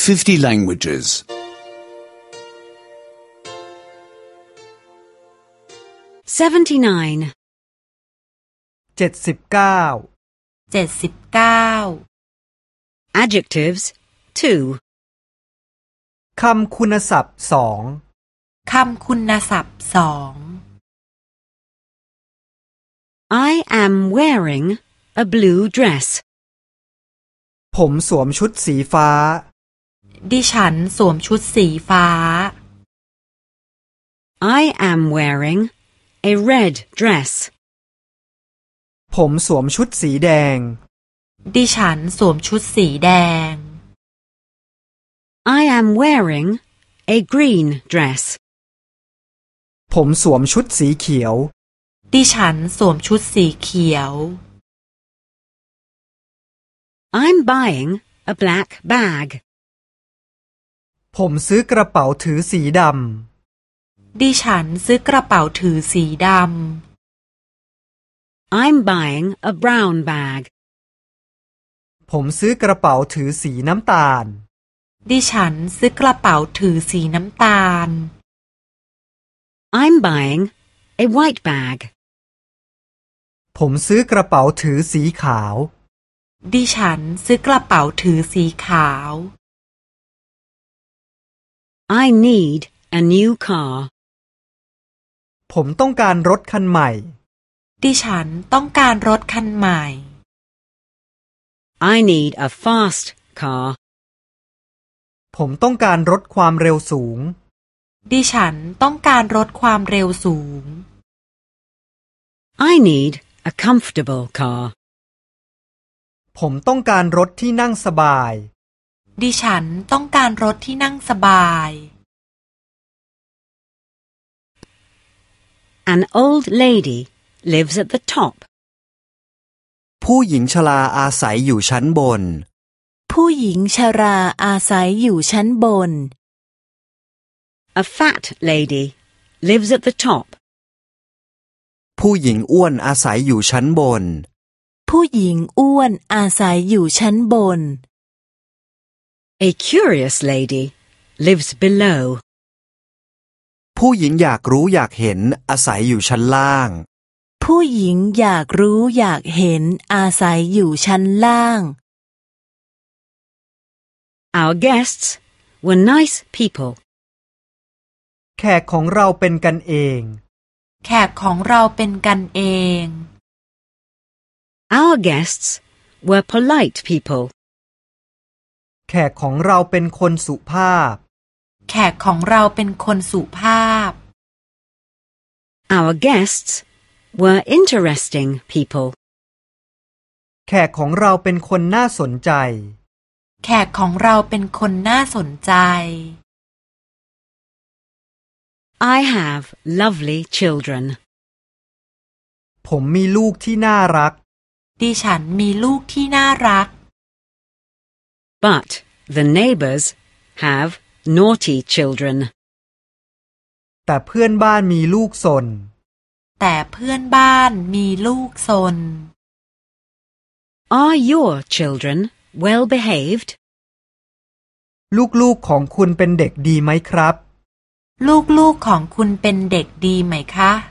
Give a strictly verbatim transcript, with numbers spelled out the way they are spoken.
fifty languages. seventy-nine. เจ็ดสิบเก้าเจ็ดสิบเก้า Adjectives two. คำคุณศัพท์สองคำคุณศัพท์สอง I am wearing a blue dress. ผมสวมชุดสีฟ้าดิฉันสวมชุดสีฟ้า I am wearing a red dress. ผมสวมชุดสีแดงดิฉันสวมชุดสีแดง I am wearing a green dress. ผมสวมชุดสีเขียวดิฉันสวมชุดสีเขียว I'm buying a black bag. ผมซื้อกระเป๋าถือสีดำดิฉันซื้อกระเป๋าถือสีดำ I'm buying a brown bag. ผมซื้อกระเป๋าถือสีน้ำตาลดิฉันซื้อกระเป๋าถือสีน้ำตาล I'm buying a white bag. ผมซื้อกระเป๋าถือสีขาวดิฉันซื้อกระเป๋าถือสีขาว I need a new car. ผมต้องการรถคันใหม่ดิฉันต้องการรถคันใหม่ I need a fast car. ผมต้องการรถความเร็วสูงดิฉันต้องการรถความเร็วสูง I need a comfortable car. ผมต้องการรถที่นั่งสบายดิฉันต้องการรถที่นั่งสบาย An old lady lives at the top. ผู้หญิงชราอาศัยอยู่ชั้นบนผู้หญิงชราอาศัยอยู่ชั้นบน A fat lady lives at the top. ผู้หญิงอ้วนอาศัยอยู่ชั้นบนผู้หญิงอ้วนอาศัยอยู่ชั้นบน A curious lady lives below. ผู้หญิงอยากรู้อยากเห็นอาศัยอยู่ชั้นล่างผู้หญิงอยากรู้อยากเห็นอาศัยอยู่ชั้นล่าง Our guests were nice people. แขกของเราเป็นกันเองแขกของเราเป็นกันเอง Our guests were polite people. แขกของเราเป็นคนสุภาพแขกของเราเป็นคนสุภาพ Our guests were interesting people. แขกของเราเป็นคนน่าสนใจแขกของเราเป็นคนน่าสนใจ I have lovely children. ผมมีลูกที่น่ารักดิฉันมีลูกที่น่ารัก But the neighbors have naughty children. แต่เพื่อนบ้านมีลูกซนแต่เพื่อนบ้านมีลูกซน Are your children well behaved? ลูกๆของคุณเป็นเด็กดีไหมครับลูกๆของคุณเป็นเด็กดีไหมคะ